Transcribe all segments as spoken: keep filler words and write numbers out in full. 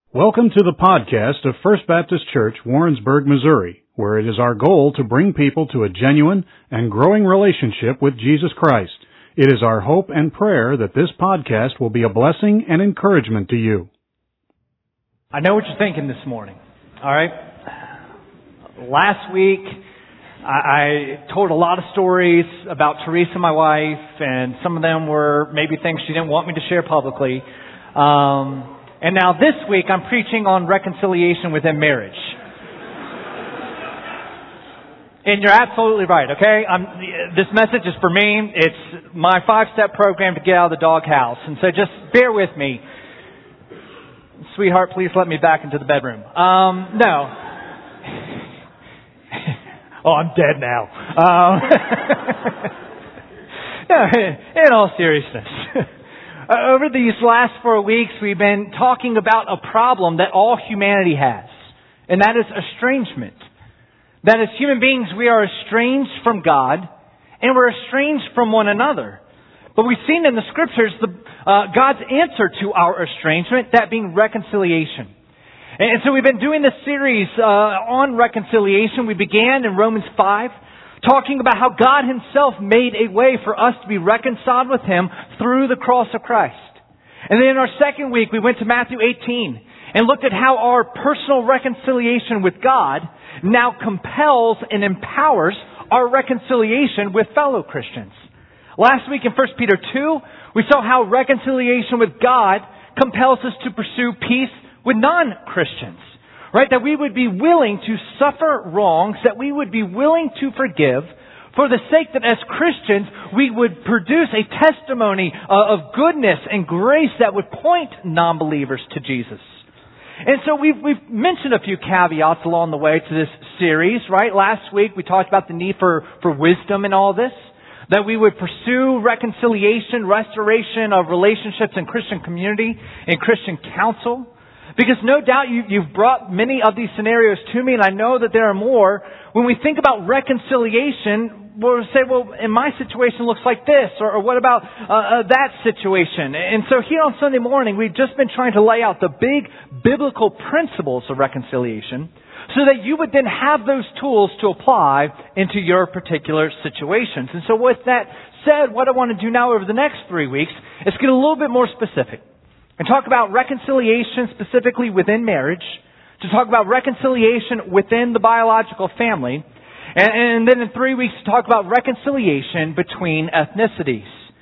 Welcome to the podcast of First Baptist Church, Warrensburg, Missouri, where it is our goal to bring people to a genuine and growing relationship with Jesus Christ. It is our hope and prayer that this podcast will be a blessing and encouragement to you. I know what you're thinking this morning, all right? Last week, I, I told a lot of stories about Teresa, my wife, and some of them were maybe things she didn't want me to share publicly. Um... And now this week, I'm preaching on reconciliation within marriage. And you're absolutely right, okay? I'm, this message is for me. It's my five-step program to get out of the doghouse. And so just bear with me. Sweetheart, please let me back into the bedroom. Um, no. Oh, I'm dead now. Um, no, in all seriousness. Uh, over these last four weeks, we've been talking about a problem that all humanity has, and that is estrangement. That as human beings, we are estranged from God, and we're estranged from one another. But we've seen in the Scriptures the, uh, God's answer to our estrangement, that being reconciliation. And, and so we've been doing this series uh, on reconciliation. We began in Romans five. Talking about how God Himself made a way for us to be reconciled with Him through the cross of Christ. And then in our second week, we went to Matthew eighteen and looked at how our personal reconciliation with God now compels and empowers our reconciliation with fellow Christians. Last week in First Peter two, we saw how reconciliation with God compels us to pursue peace with non-Christians. Right? That we would be willing to suffer wrongs, that we would be willing to forgive for the sake that as Christians we would produce a testimony of goodness and grace that would point non-believers to Jesus. And so we've, we've mentioned a few caveats along the way to this series, right? Last week we talked about the need for, for wisdom in all this, that we would pursue reconciliation, restoration of relationships in Christian community and Christian counsel. Because no doubt you, you've brought many of these scenarios to me, and I know that there are more. When we think about reconciliation, we'll say, well, in my situation it looks like this, or, or what about uh, uh, that situation? And so here on Sunday morning, we've just been trying to lay out the big biblical principles of reconciliation so that you would then have those tools to apply into your particular situations. And so with that said, what I want to do now over the next three weeks is get a little bit more specific. And talk about reconciliation specifically within marriage, to talk about reconciliation within the biological family, and, and then in three weeks to talk about reconciliation between ethnicities.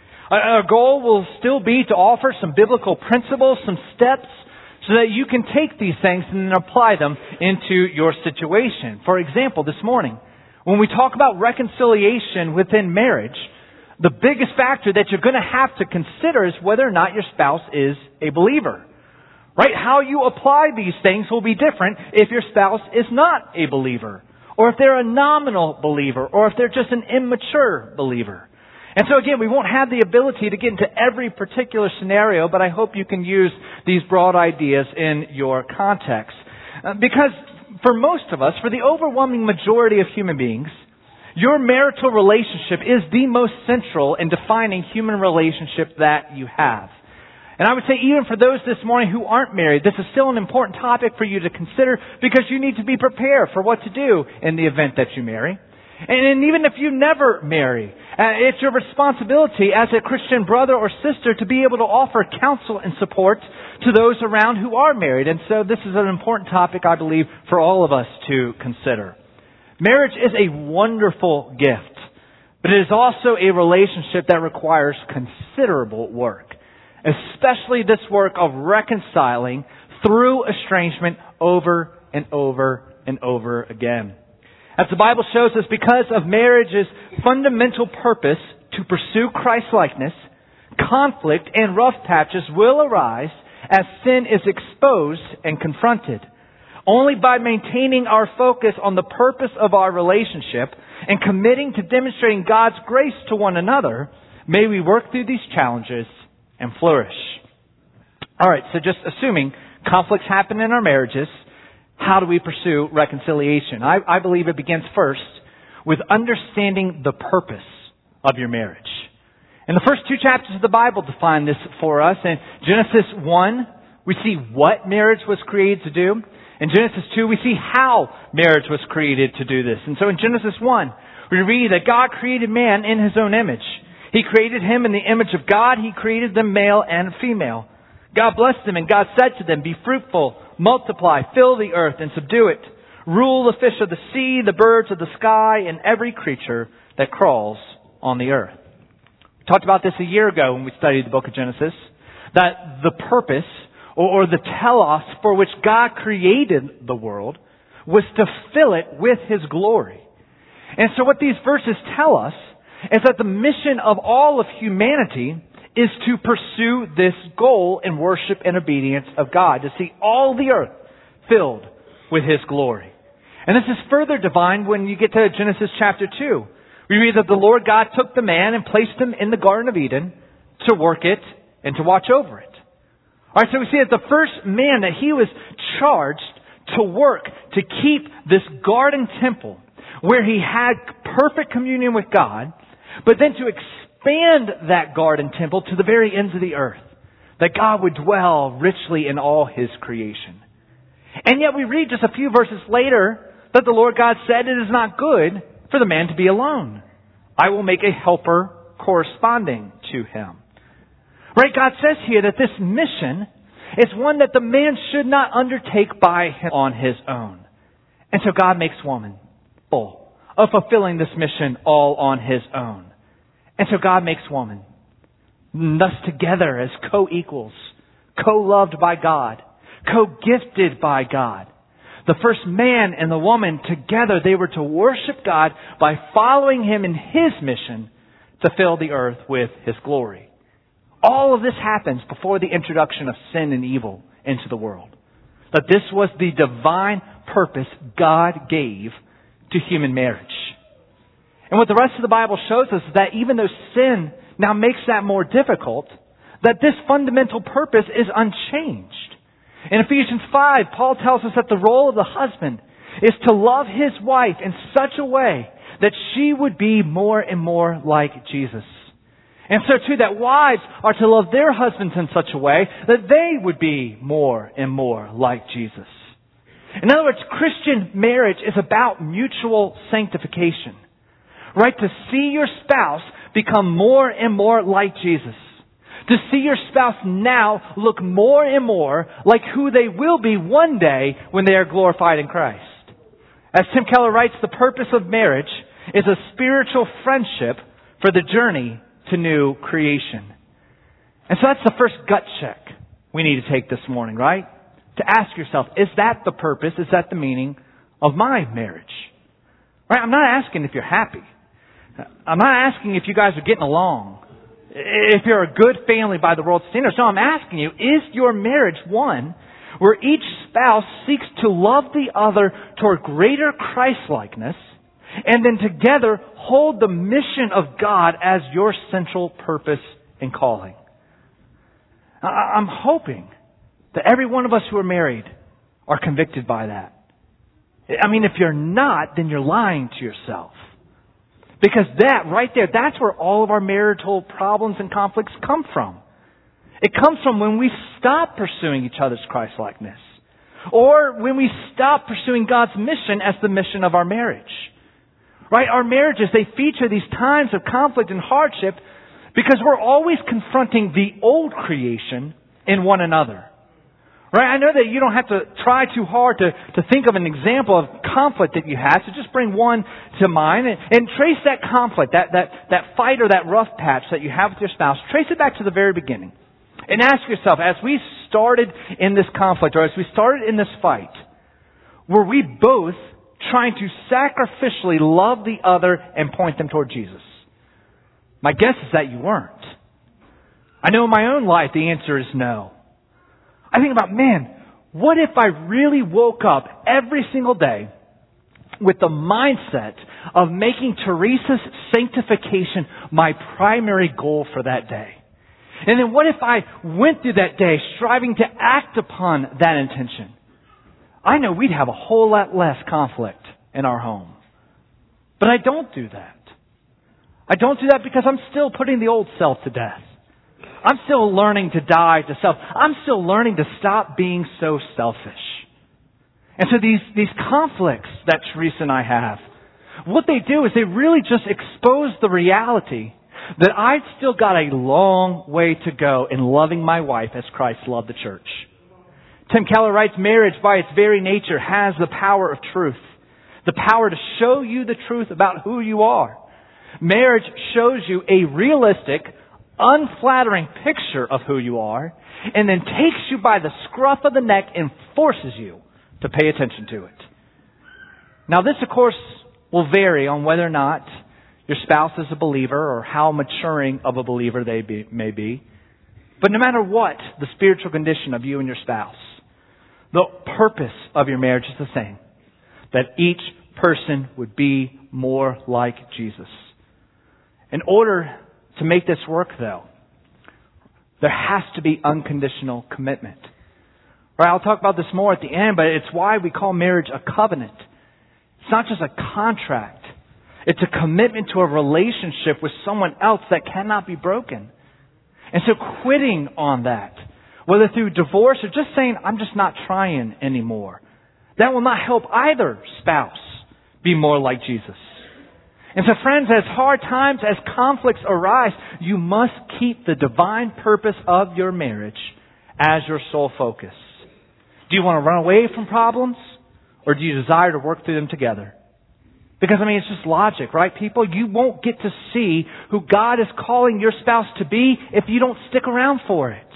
Our goal will still be to offer some biblical principles, some steps, so that you can take these things and then apply them into your situation. For example, this morning, when we talk about reconciliation within marriage, the biggest factor that you're going to have to consider is whether or not your spouse is a believer. Right? How you apply these things will be different if your spouse is not a believer, or if they're a nominal believer, or if they're just an immature believer. And so again, we won't have the ability to get into every particular scenario, but I hope you can use these broad ideas in your context. Uh, because for most of us, for the overwhelming majority of human beings, your marital relationship is the most central in defining human relationship that you have. And I would say even for those this morning who aren't married, this is still an important topic for you to consider because you need to be prepared for what to do in the event that you marry. And even if you never marry, uh, it's your responsibility as a Christian brother or sister to be able to offer counsel and support to those around who are married. And so this is an important topic, I believe, for all of us to consider. Marriage is a wonderful gift, but it is also a relationship that requires considerable work, especially this work of reconciling through estrangement over and over and over again. As the Bible shows us, because of marriage's fundamental purpose to pursue Christ-likeness, conflict and rough patches will arise as sin is exposed and confronted. Only by maintaining our focus on the purpose of our relationship and committing to demonstrating God's grace to one another, may we work through these challenges and flourish. All right, so just assuming conflicts happen in our marriages, how do we pursue reconciliation? I, I believe it begins first with understanding the purpose of your marriage. And the first two chapters of the Bible define this for us. In Genesis one, We see what marriage was created to do. In Genesis two, we see how marriage was created to do this. And so in Genesis one, we read that God created man in His own image. He created him in the image of God. He created them male and female. God blessed them, and God said to them, "Be fruitful, multiply, fill the earth, and subdue it. Rule the fish of the sea, the birds of the sky, and every creature that crawls on the earth." We talked about this a year ago when we studied the book of Genesis, that the purpose or the telos for which God created the world was to fill it with His glory. And so what these verses tell us is that the mission of all of humanity is to pursue this goal in worship and obedience of God, to see all the earth filled with His glory. And this is further defined when you get to Genesis chapter two. We read that the Lord God took the man and placed him in the Garden of Eden to work it and to watch over it. All right, so we see that the first man, that he was charged to work, to keep this garden temple where he had perfect communion with God, but then to expand that garden temple to the very ends of the earth, that God would dwell richly in all His creation. And yet we read just a few verses later that the Lord God said, "It is not good for the man to be alone. I will make a helper corresponding to him." Right? God says here that this mission is one that the man should not undertake by him on his own. And so God makes woman full of fulfilling this mission all on His own. And so God makes woman, thus together as co-equals, co-loved by God, co-gifted by God. The first man and the woman together, they were to worship God by following Him in His mission to fill the earth with His glory. All of this happens before the introduction of sin and evil into the world. That this was the divine purpose God gave to human marriage. And what the rest of the Bible shows us is that even though sin now makes that more difficult, that this fundamental purpose is unchanged. In Ephesians five, Paul tells us that the role of the husband is to love his wife in such a way that she would be more and more like Jesus. And so too, that wives are to love their husbands in such a way that they would be more and more like Jesus. In other words, Christian marriage is about mutual sanctification. Right? To see your spouse become more and more like Jesus. To see your spouse now look more and more like who they will be one day when they are glorified in Christ. As Tim Keller writes, the purpose of marriage is a spiritual friendship for the journey to new creation. And so that's the first gut check we need to take this morning, right? To ask yourself, is that the purpose? Is that the meaning of my marriage? Right? I'm not asking if you're happy. I'm not asking if you guys are getting along. If you're a good family by the world's standards. No, I'm asking you, is your marriage one where each spouse seeks to love the other toward greater Christ-likeness, and then together hold the mission of God as your central purpose and calling? I'm hoping that every one of us who are married are convicted by that. I mean, if you're not, then you're lying to yourself. Because that, right there, that's where all of our marital problems and conflicts come from. It comes from when we stop pursuing each other's Christ-likeness. Or when we stop pursuing God's mission as the mission of our marriage. Right? Our marriages, they feature these times of conflict and hardship because we're always confronting the old creation in one another. Right? I know that you don't have to try too hard to, to think of an example of conflict that you had, so just bring one to mind and, and trace that conflict, that, that, that fight or that rough patch that you have with your spouse, trace it back to the very beginning. And ask yourself, as we started in this conflict, or as we started in this fight, were we both trying to sacrificially love the other and point them toward Jesus? My guess is that you weren't. I know in my own life the answer is no. I think about, man, what if I really woke up every single day with the mindset of making Teresa's sanctification my primary goal for that day? And then what if I went through that day striving to act upon that intention? I know we'd have a whole lot less conflict in our home. But I don't do that. I don't do that because I'm still putting the old self to death. I'm still learning to die to self. I'm still learning to stop being so selfish. And so these, these conflicts that Teresa and I have, what they do is they really just expose the reality that I've still got a long way to go in loving my wife as Christ loved the church. Tim Keller writes, marriage by its very nature has the power of truth. The power to show you the truth about who you are. Marriage shows you a realistic, unflattering picture of who you are, and then takes you by the scruff of the neck and forces you to pay attention to it. Now this, of course, will vary on whether or not your spouse is a believer or how maturing of a believer they be, may be. But no matter what the spiritual condition of you and your spouse, the purpose of your marriage is the same. That each person would be more like Jesus. In order to make this work, though, there has to be unconditional commitment. Right? I'll talk about this more at the end, but it's why we call marriage a covenant. It's not just a contract. It's a commitment to a relationship with someone else that cannot be broken. And so quitting on that, whether through divorce or just saying, I'm just not trying anymore, that will not help either spouse be more like Jesus. And so friends, as hard times, as conflicts arise, you must keep the divine purpose of your marriage as your sole focus. Do you want to run away from problems? Or do you desire to work through them together? Because, I mean, it's just logic, right, people? You won't get to see who God is calling your spouse to be if you don't stick around for it.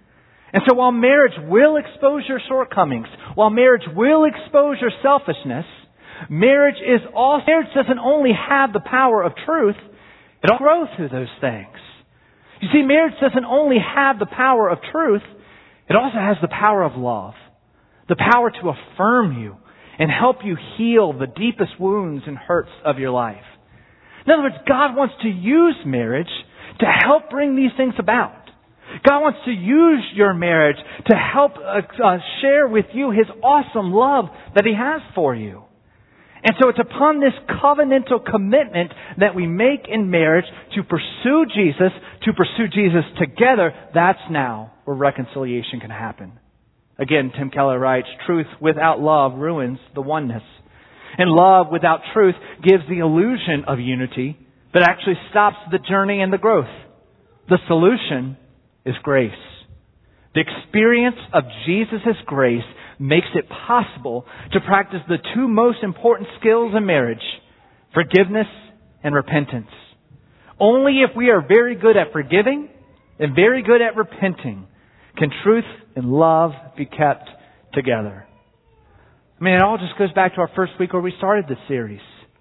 And so while marriage will expose your shortcomings, while marriage will expose your selfishness, marriage is also, marriage doesn't only have the power of truth, it will grow through those things. You see, marriage doesn't only have the power of truth, it also has the power of love. The power to affirm you and help you heal the deepest wounds and hurts of your life. In other words, God wants to use marriage to help bring these things about. God wants to use your marriage to help uh, uh, share with you His awesome love that He has for you. And so it's upon this covenantal commitment that we make in marriage to pursue Jesus, to pursue Jesus together. That's now where reconciliation can happen. Again, Tim Keller writes, truth without love ruins the oneness. And love without truth gives the illusion of unity, but actually stops the journey and the growth. The solution is grace. The experience of Jesus' grace makes it possible to practice the two most important skills in marriage, forgiveness and repentance. Only if we are very good at forgiving and very good at repenting can truth and love be kept together. I mean, it all just goes back to our first week where we started this series.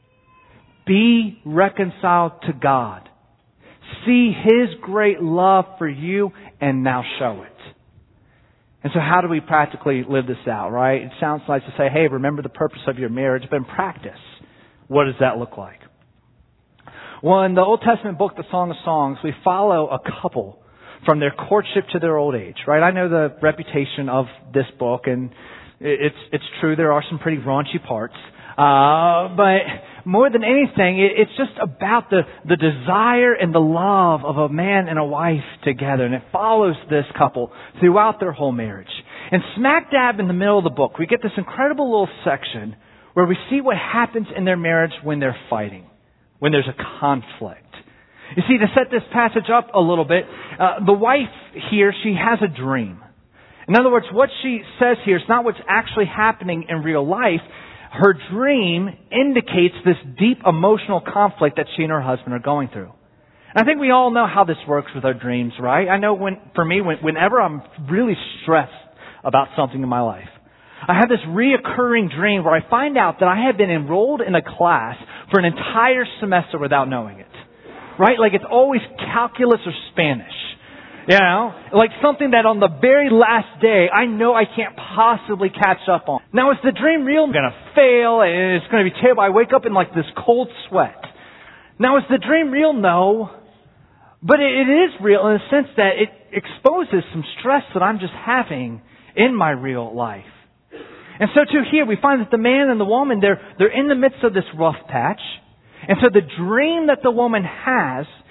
Be reconciled to God. See His great love for you and now show it. And so how do we practically live this out, right? It sounds nice to say, hey, remember the purpose of your marriage, but in practice, what does that look like? Well, in the Old Testament book, the Song of Songs, we follow a couple from their courtship to their old age, right? I know the reputation of this book, and it's it's true, there are some pretty raunchy parts. Uh, but more than anything, it, it's just about the, the desire and the love of a man and a wife together. And it follows this couple throughout their whole marriage. And smack dab in the middle of the book, we get this incredible little section where we see what happens in their marriage when they're fighting, when there's a conflict. You see, to set this passage up a little bit, uh, the wife here, she has a dream. In other words, what she says here is not what's actually happening in real life. Her dream indicates this deep emotional conflict that she and her husband are going through. And I think we all know how this works with our dreams, right? I know when, for me, when, whenever I'm really stressed about something in my life, I have this reoccurring dream where I find out that I have been enrolled in a class for an entire semester without knowing it. Right? Like it's always calculus or Spanish. You know? Like something that on the very last day, I know I can't possibly catch up on. Now is the dream real? I'm going to fail and it's going to be terrible. I wake up in like this cold sweat. Now is the dream real? No. But it, it is real in the sense that it exposes some stress that I'm just having in my real life. And so too here we find that the man and the woman, they're, they're in the midst of this rough patch. And so the dream that the woman has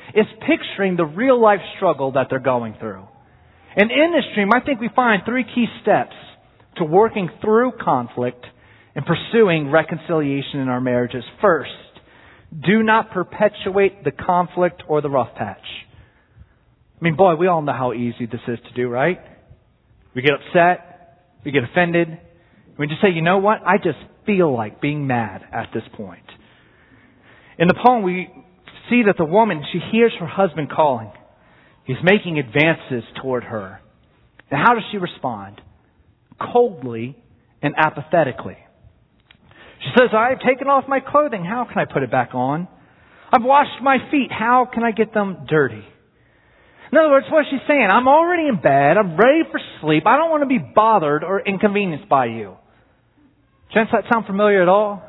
is picturing the real life struggle that they're going through. And in this dream, I think we find three key steps to working through conflict and pursuing reconciliation in our marriages. First, do not perpetuate the conflict or the rough patch. I mean, boy, we all know how easy this is to do, right? We get upset, we get offended, and we just say, you know what? I just feel like being mad at this point. In the poem, we see that the woman, she hears her husband calling. He's making advances toward her. And how does she respond? Coldly and apathetically. She says, I have taken off my clothing. How can I put it back on? I've washed my feet. How can I get them dirty? In other words, what she's saying, I'm already in bed. I'm ready for sleep. I don't want to be bothered or inconvenienced by you. Gents, that sound familiar at all?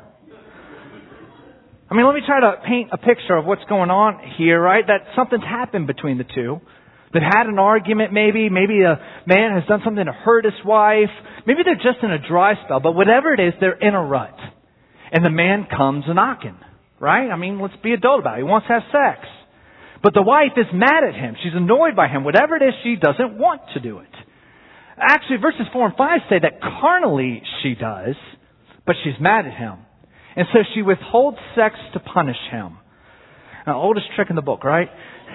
I mean, let me try to paint a picture of what's going on here, right? That something's happened between the two. They've had an argument maybe. Maybe a man has done something to hurt his wife. Maybe they're just in a dry spell. But whatever it is, they're in a rut. And the man comes knocking, right? I mean, let's be adult about it. He wants to have sex. But the wife is mad at him. She's annoyed by him. Whatever it is, she doesn't want to do it. Actually, verses four and five say that carnally she does, but she's mad at him. And so she withholds sex to punish him. Now, oldest trick in the book, right?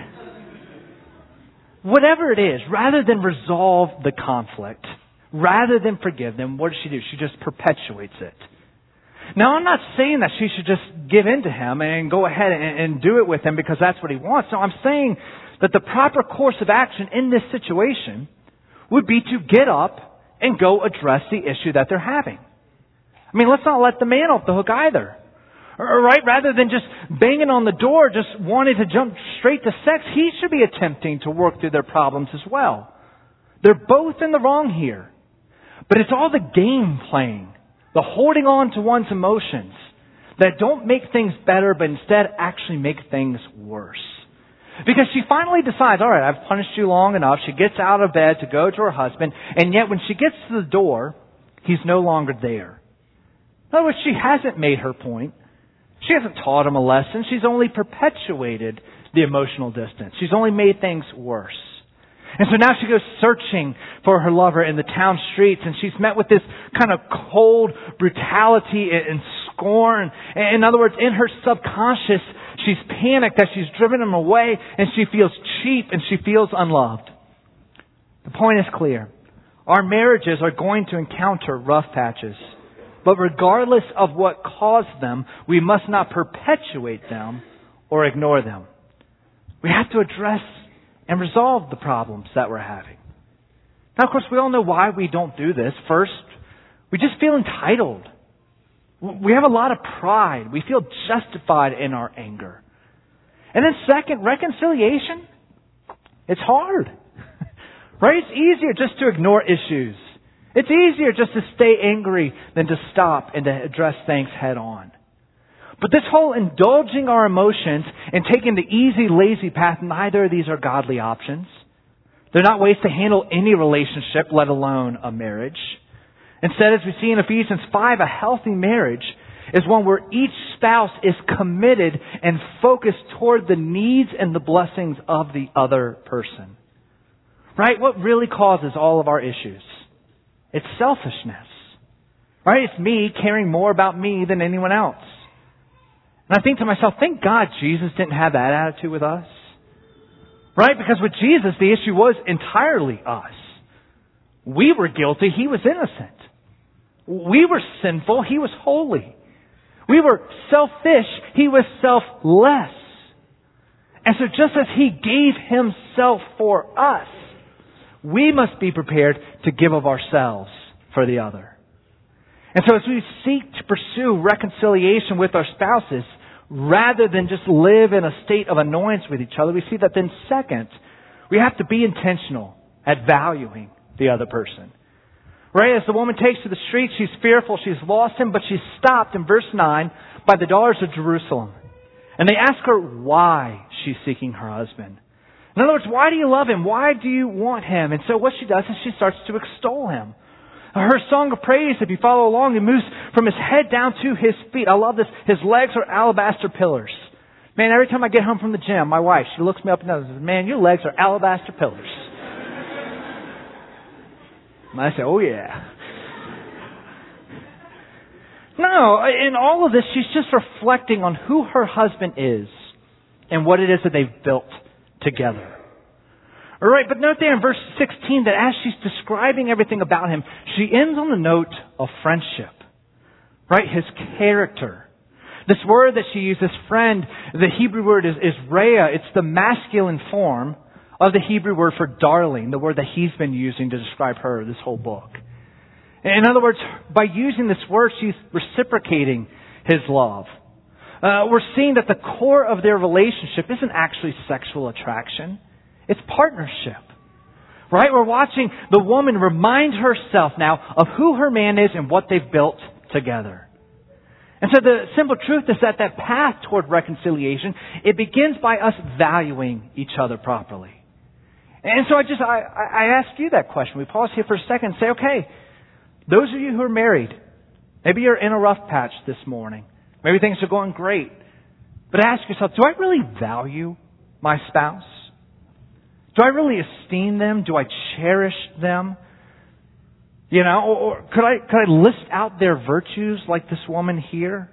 Whatever it is, rather than resolve the conflict, rather than forgive them, what does she do? She just perpetuates it. Now, I'm not saying that she should just give in to him and go ahead and, and do it with him because that's what he wants. No, I'm saying that the proper course of action in this situation would be to get up and go address the issue that they're having. I mean, let's not let the man off the hook either. Or, right? Rather than just banging on the door, just wanting to jump straight to sex, he should be attempting to work through their problems as well. They're both in the wrong here. But it's all the game playing, the holding on to one's emotions that don't make things better, but instead actually make things worse. Because she finally decides, all right, I've punished you long enough. She gets out of bed to go to her husband, and yet when she gets to the door, he's no longer there. In other words, she hasn't made her point. She hasn't taught him a lesson. She's only perpetuated the emotional distance. She's only made things worse. And so now she goes searching for her lover in the town streets, and she's met with this kind of cold brutality and scorn. In other words, in her subconscious, she's panicked that she's driven him away, and she feels cheap and she feels unloved. The point is clear. Our marriages are going to encounter rough patches. But regardless of what caused them, we must not perpetuate them or ignore them. We have to address and resolve the problems that we're having. Now, of course, we all know why we don't do this. First, we just feel entitled. We have a lot of pride. We feel justified in our anger. And then second, reconciliation. It's hard. Right? It's easier just to ignore issues. It's easier just to stay angry than to stop and to address things head on. But this whole indulging our emotions and taking the easy, lazy path, neither of these are godly options. They're not ways to handle any relationship, let alone a marriage. Instead, as we see in Ephesians five, a healthy marriage is one where each spouse is committed and focused toward the needs and the blessings of the other person. Right? What really causes all of our issues? It's selfishness. Right? It's me caring more about me than anyone else. And I think to myself, thank God Jesus didn't have that attitude with us. Right? Because with Jesus, the issue was entirely us. We were guilty. He was innocent. We were sinful. He was holy. We were selfish. He was selfless. And so just as He gave Himself for us, we must be prepared to give of ourselves for the other. And so as we seek to pursue reconciliation with our spouses, rather than just live in a state of annoyance with each other, we see that then second, we have to be intentional at valuing the other person. Right? As the woman takes to the street, she's fearful, she's lost him, but she's stopped in verse nine by the daughters of Jerusalem. And they ask her why she's seeking her husband. In other words, why do you love him? Why do you want him? And so what she does is she starts to extol him. Her song of praise, if you follow along, it moves from his head down to his feet. I love this. His legs are alabaster pillars. Man, every time I get home from the gym, my wife, she looks me up and down and says, man, your legs are alabaster pillars. And I say, oh yeah. No, in all of this, she's just reflecting on who her husband is and what it is that they've built together. All right, but note there in verse sixteen that as she's describing everything about him, she ends on the note of friendship. Right? His character. This word that she uses, friend, the Hebrew word is, is rhea. It's the masculine form of the Hebrew word for darling, the word that he's been using to describe her this whole book. In other words, by using this word, she's reciprocating his love. Uh, we're seeing that the core of their relationship isn't actually sexual attraction. It's partnership. Right? We're watching the woman remind herself now of who her man is and what they've built together. And so the simple truth is that that path toward reconciliation, it begins by us valuing each other properly. And so I just, I, I ask you that question. We pause here for a second and say, okay, those of you who are married, maybe you're in a rough patch this morning. Maybe things are going great. But ask yourself, do I really value my spouse? Do I really esteem them? Do I cherish them? You know, or, or could I could I list out their virtues like this woman here?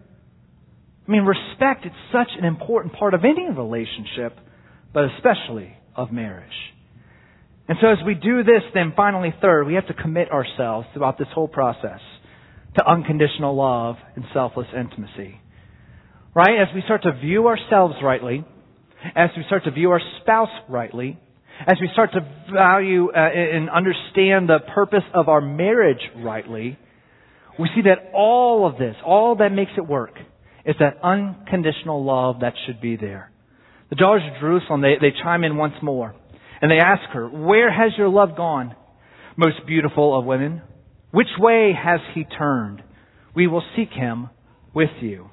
I mean, respect, it's such an important part of any relationship, but especially of marriage. And so as we do this, then finally, third, we have to commit ourselves throughout this whole process to unconditional love and selfless intimacy. Right? As we start to view ourselves rightly, as we start to view our spouse rightly, as we start to value uh, and understand the purpose of our marriage rightly, we see that all of this, all that makes it work, is that unconditional love that should be there. The daughters of Jerusalem, they, they chime in once more. And they ask her, where has your love gone, most beautiful of women? Which way has he turned? We will seek him with you.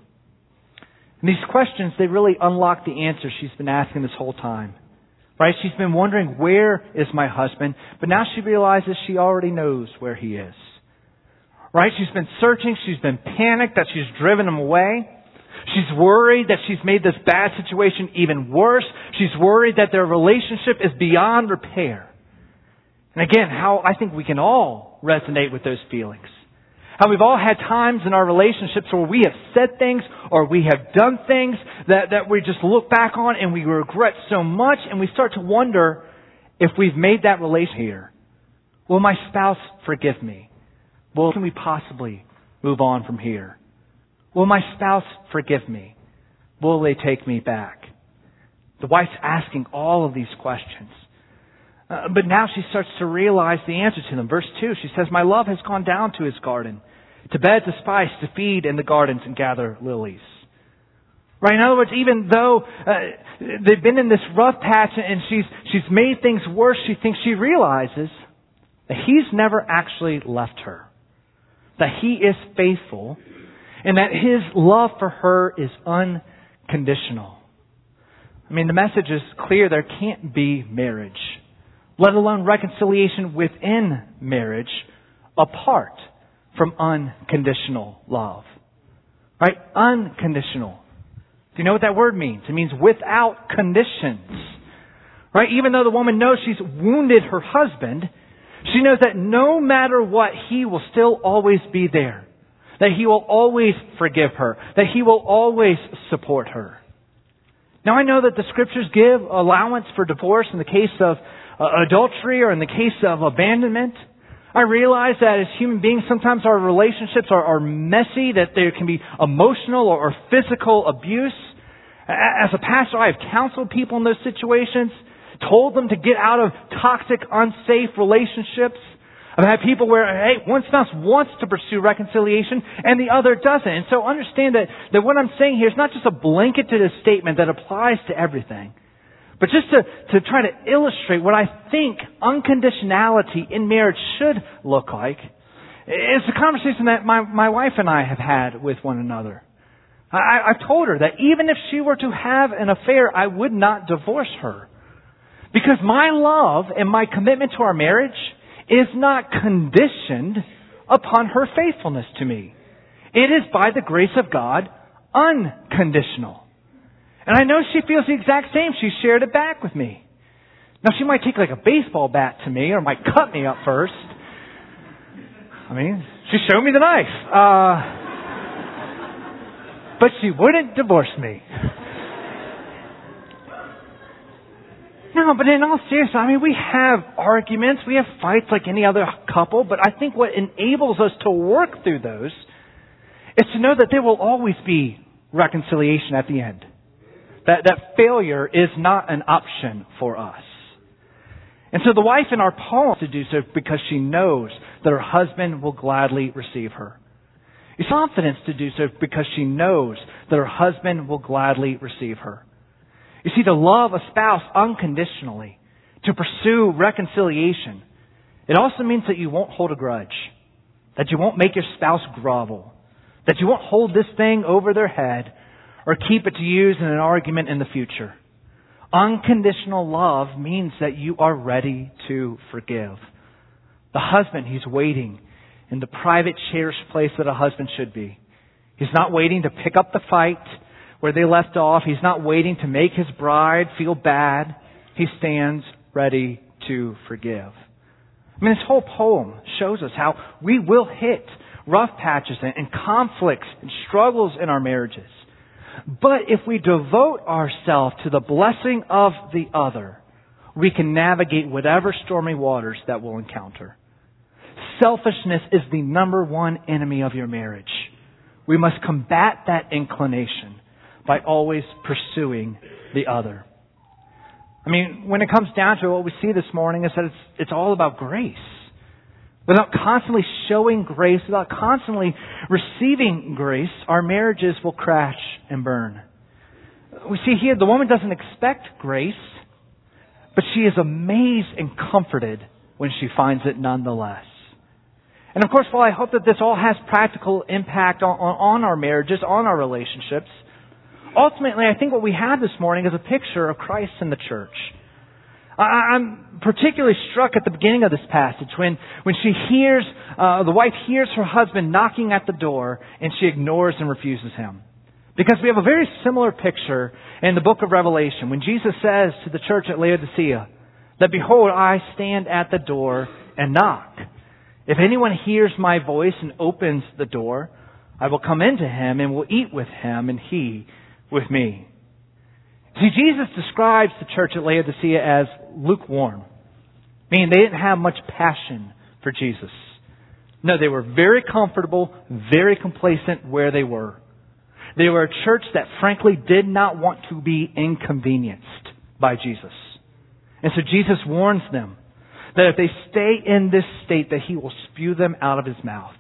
And these questions, they really unlock the answer she's been asking this whole time. Right? She's been wondering, where is my husband? But now she realizes she already knows where he is. Right? She's been searching. She's been panicked that she's driven him away. She's worried that she's made this bad situation even worse. She's worried that their relationship is beyond repair. And again, how I think we can all resonate with those feelings. How we've all had times in our relationships where we have said things or we have done things that, that we just look back on and we regret so much, and we start to wonder if we've made that relation here. Will my spouse forgive me? Well, can we possibly move on from here? Will my spouse forgive me? Will they take me back? The wife's asking all of these questions. Uh, but now she starts to realize the answer to them. Verse two, she says, my love has gone down to his garden, to beds of spice, to feed in the gardens and gather lilies. Right? In other words, even though uh, they've been in this rough patch and she's she's made things worse, she thinks she realizes that he's never actually left her. That he is faithful and that his love for her is unconditional. I mean, the message is clear. There can't be marriage, let alone reconciliation within marriage, apart from unconditional love. Right? Unconditional. Do you know what that word means? It means without conditions. Right? Even though the woman knows she's wounded her husband, she knows that no matter what, he will still always be there. That he will always forgive her. That he will always support her. Now I know that the scriptures give allowance for divorce in the case of uh, adultery or in the case of abandonment. I realize that as human beings, sometimes our relationships are, are messy, that there can be emotional or, or physical abuse. As a pastor, I have counseled people in those situations, told them to get out of toxic, unsafe relationships. I've had people where, hey, one spouse wants to pursue reconciliation and the other doesn't. And so understand that, that what I'm saying here is not just a blanketed statement that applies to everything, but just to, to try to illustrate what I think unconditionality in marriage should look like. It's a conversation that my, my wife and I have had with one another. I, I've told her that even if she were to have an affair, I would not divorce her. Because my love and my commitment to our marriage is not conditioned upon her faithfulness to me. It is by the grace of God unconditional. And I know she feels the exact same. She shared it back with me. Now, she might take like a baseball bat to me or might cut me up first. I mean, she showed me the knife. Uh, but she wouldn't divorce me. No, but in all seriousness, I mean, we have arguments, we have fights like any other couple, but I think what enables us to work through those is to know that there will always be reconciliation at the end. That, that failure is not an option for us. And so the wife in our poem to do so because she knows that her husband will gladly receive her. It's confidence to do so because she knows that her husband will gladly receive her. You see, to love a spouse unconditionally, to pursue reconciliation, it also means that you won't hold a grudge, that you won't make your spouse grovel, that you won't hold this thing over their head or keep it to use in an argument in the future. Unconditional love means that you are ready to forgive. The husband, he's waiting in the private, cherished place that a husband should be. He's not waiting to pick up the fight where they left off. He's not waiting to make his bride feel bad. He stands ready to forgive. I mean, this whole poem shows us how we will hit rough patches and conflicts and struggles in our marriages. But if we devote ourselves to the blessing of the other, we can navigate whatever stormy waters that we'll encounter. Selfishness is the number one enemy of your marriage. We must combat that inclination by always pursuing the other. I mean, when it comes down to it, what we see this morning is that it's, it's all about grace. Without constantly showing grace, without constantly receiving grace, our marriages will crash and burn. We see here the woman doesn't expect grace, but she is amazed and comforted when she finds it nonetheless. And of course, while I hope that this all has practical impact on, on our marriages, on our relationships, ultimately I think what we have this morning is a picture of Christ in the church. I'm particularly struck at the beginning of this passage when, when she hears, uh, the wife hears her husband knocking at the door and she ignores and refuses him. Because we have a very similar picture in the book of Revelation when Jesus says to the church at Laodicea that, "Behold, I stand at the door and knock. If anyone hears my voice and opens the door, I will come into him and will eat with him and he with me." See, Jesus describes the church at Laodicea as lukewarm, meaning they didn't have much passion for Jesus. No, they were very comfortable, very complacent where they were. They were a church that frankly did not want to be inconvenienced by Jesus. And so Jesus warns them that if they stay in this state, that He will spew them out of His mouth.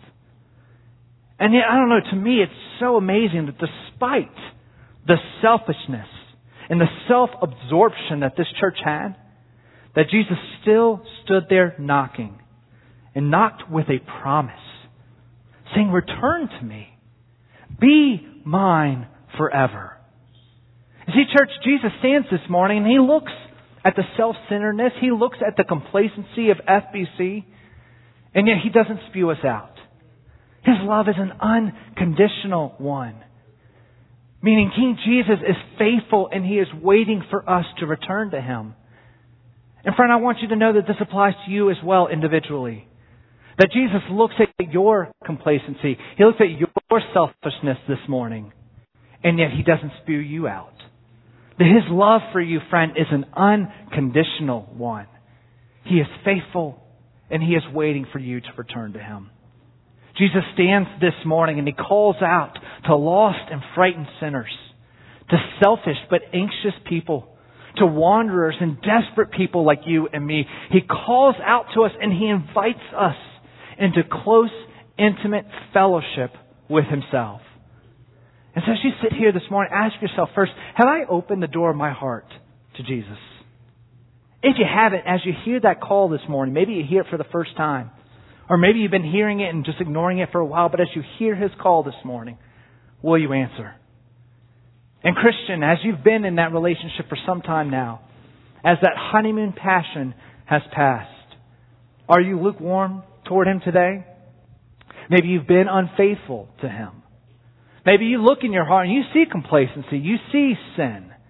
And yet, I don't know, to me it's so amazing that despite the selfishness and the self-absorption that this church had, that Jesus still stood there knocking, and knocked with a promise, saying, "Return to me. Be mine forever." You see, church, Jesus stands this morning and He looks at the self-centeredness, He looks at the complacency of F B C, and yet He doesn't spew us out. His love is an unconditional one. Meaning King Jesus is faithful and He is waiting for us to return to Him. And friend, I want you to know that this applies to you as well individually. That Jesus looks at your complacency. He looks at your selfishness this morning. And yet He doesn't spew you out. That His love for you, friend, is an unconditional one. He is faithful and He is waiting for you to return to Him. Jesus stands this morning and He calls out to lost and frightened sinners, to selfish but anxious people, to wanderers and desperate people like you and me. He calls out to us and He invites us into close, intimate fellowship with Himself. And so as you sit here this morning, ask yourself first, have I opened the door of my heart to Jesus? If you haven't, as you hear that call this morning, maybe you hear it for the first time, or maybe you've been hearing it and just ignoring it for a while, but as you hear His call this morning, will you answer? And Christian, as you've been in that relationship for some time now, as that honeymoon passion has passed, are you lukewarm toward Him today? Maybe you've been unfaithful to Him. Maybe you look in your heart and you see complacency, you see sin.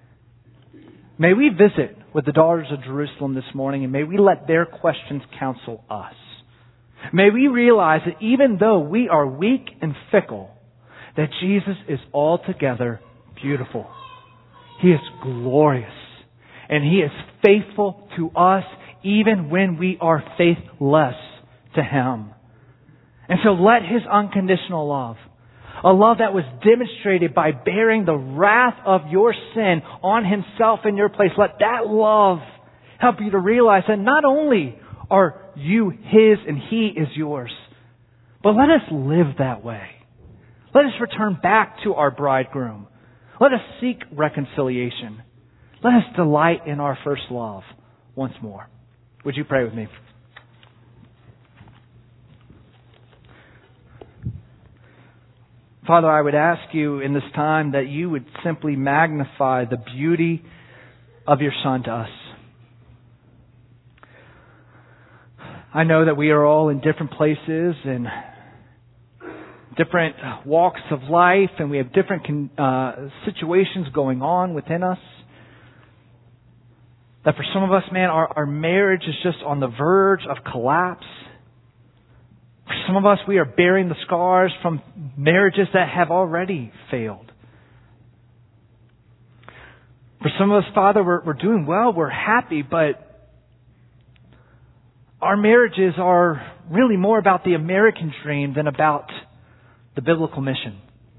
May we visit with the daughters of Jerusalem this morning, and may we let their questions counsel us. May we realize that even though we are weak and fickle, that Jesus is altogether beautiful. He is glorious, and He is faithful to us even when we are faithless to Him. And so let His unconditional love, a love that was demonstrated by bearing the wrath of your sin on Himself in your place, let that love help you to realize that not only are you His and He is yours, but let us live that way. Let us return back to our bridegroom. Let us seek reconciliation. Let us delight in our first love once more. Would you pray with me? Father, I would ask you in this time that you would simply magnify the beauty of your Son to us. I know that we are all in different places and different walks of life, and we have different uh, situations going on within us. That for some of us, man, our, our marriage is just on the verge of collapse. For some of us, we are bearing the scars from marriages that have already failed. For some of us, Father, we're, we're doing well, we're happy, but our marriages are really more about the American dream than about the biblical mission.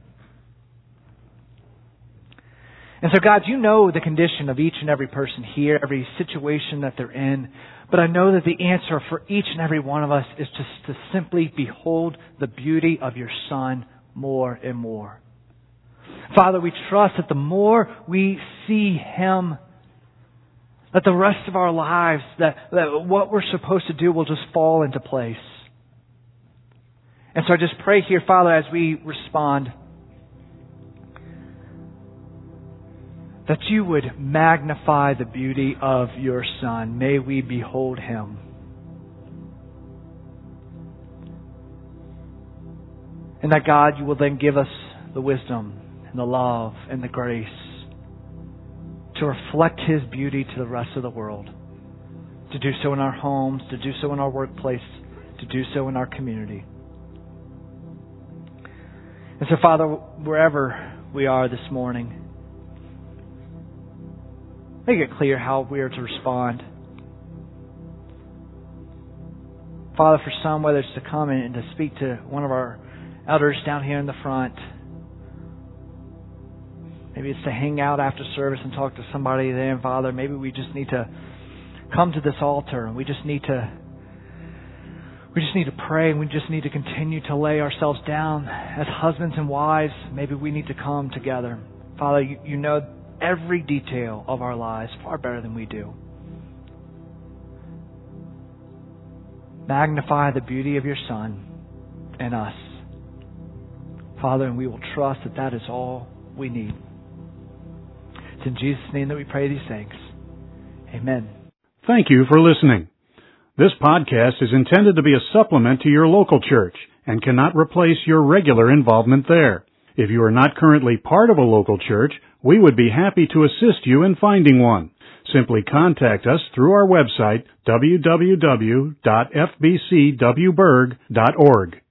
And so, God, you know the condition of each and every person here, every situation that they're in. But I know that the answer for each and every one of us is just to simply behold the beauty of your Son more and more. Father, we trust that the more we see Him, that the rest of our lives, that, that what we're supposed to do will just fall into place. And so I just pray here, Father, as we respond, that you would magnify the beauty of your Son. May we behold Him. And that, God, you will then give us the wisdom and the love and the grace to reflect His beauty to the rest of the world. To do so in our homes, to do so in our workplace, to do so in our community. And so, Father, wherever we are this morning, make it clear how we are to respond. Father, for some, whether it's to come and to speak to one of our elders down here in the front, maybe it's to hang out after service and talk to somebody there. And Father, maybe we just need to come to this altar and we just need to we just need to pray, and we just need to continue to lay ourselves down as husbands and wives. Maybe we need to come together. Father, you, you know every detail of our lives far better than we do. Magnify the beauty of your Son in us, Father, and we will trust that that is all we need. It's in Jesus' name that we pray these things. Amen. Thank you for listening. This podcast is intended to be a supplement to your local church and cannot replace your regular involvement there. If you are not currently part of a local church, we would be happy to assist you in finding one. Simply contact us through our website, w w w dot f b c w berg dot org.